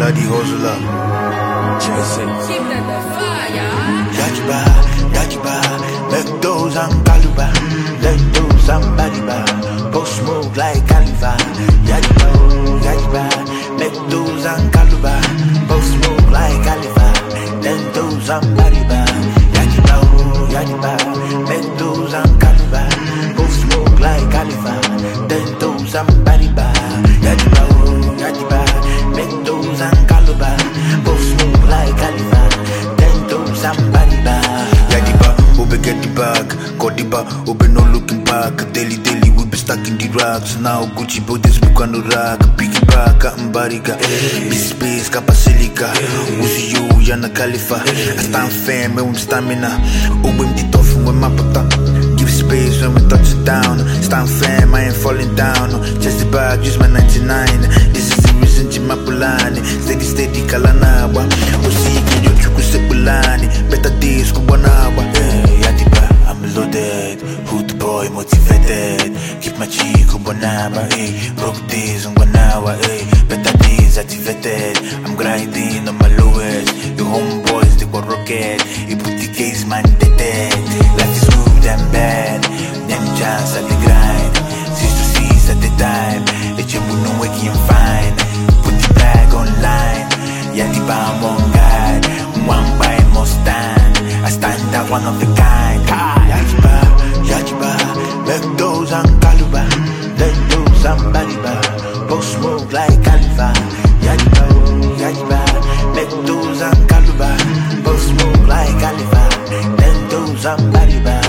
fella the hustler. Keep that the fire. Yajiba, make those and Kaluba, let those and Badiba, post move like Khalifa. Yajiba, make those and Kaluba, post move like Khalifa, then those and Badiba. Yajiba, make those and Kaluba, post move like Khalifa, then those and Badiba. Yajiba, make those and Kaluba, post move like Khalifa, then those and Badiba. Ube get the bag, got the bar, Ube no looking back. Daily, we be stuck in the rocks. Now Gucci bodies book on the rack. Piggyback, Mbariga, Busy space, Kapasilica. Uzi you, Yana Khalifa. I stand firm, me stamina. Ube the tough when my pata. Give space when we touch it down. Stand firm, I ain't falling down. Just the bag, use my 99. This is the reason Jima Pulani. Steady, Kalanawa. Uzi, you chuku sepulani. Better days, Kubanawa. I'm loaded, hood boy motivated. Keep my cheek Ubonaba, broke days on Guanawa, better days activated. I'm grinding on my lowest. The homeboys they got rocket. He put the case man dead. Life is good and bad. Them chance at the grind. 6 to 6 at the time. The chamber no waking fine. Put the bag online. Yadiba I'm on guard. One by must stand. I stand out one of a kind. Yajiba, make those and Kaluba, let those and Badiba, post move like Khalifa. Yajiba, make those and Kaluba, post move like Khalifa, then those and Badiba.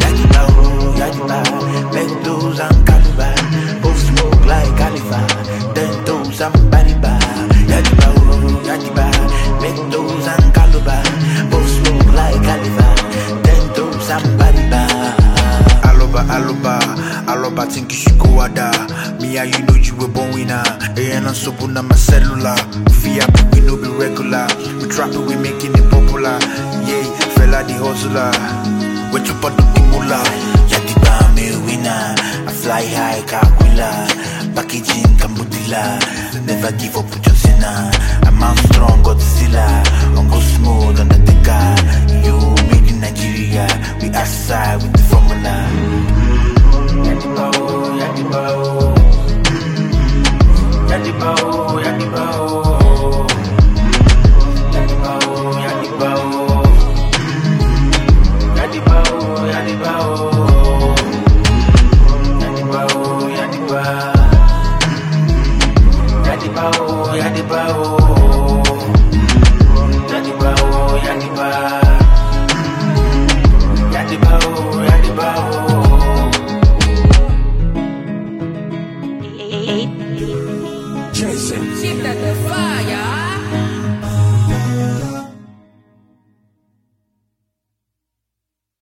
Yajiba, make those and Kaluba, post move like Khalifa, then those and Badiba. Yajiba, make those and Kaluba, post move like Khalifa, then those and Badiba. Aloba, think you should go ada. Me and you know you were born winner. And I'm so on my cellular. Fia, we no be regular. We trap it, we making it popular. Yeah, fella the hustler. We chop out the mula. Yadiba, me winner. I fly high, Kakula. Packaging, Kambudila. Never give up with your sinner. I'm out strong, Godzilla. I'm go smooth on the decker. You made in Nigeria. We outside with the formula. Yadiba, Keep that the fire.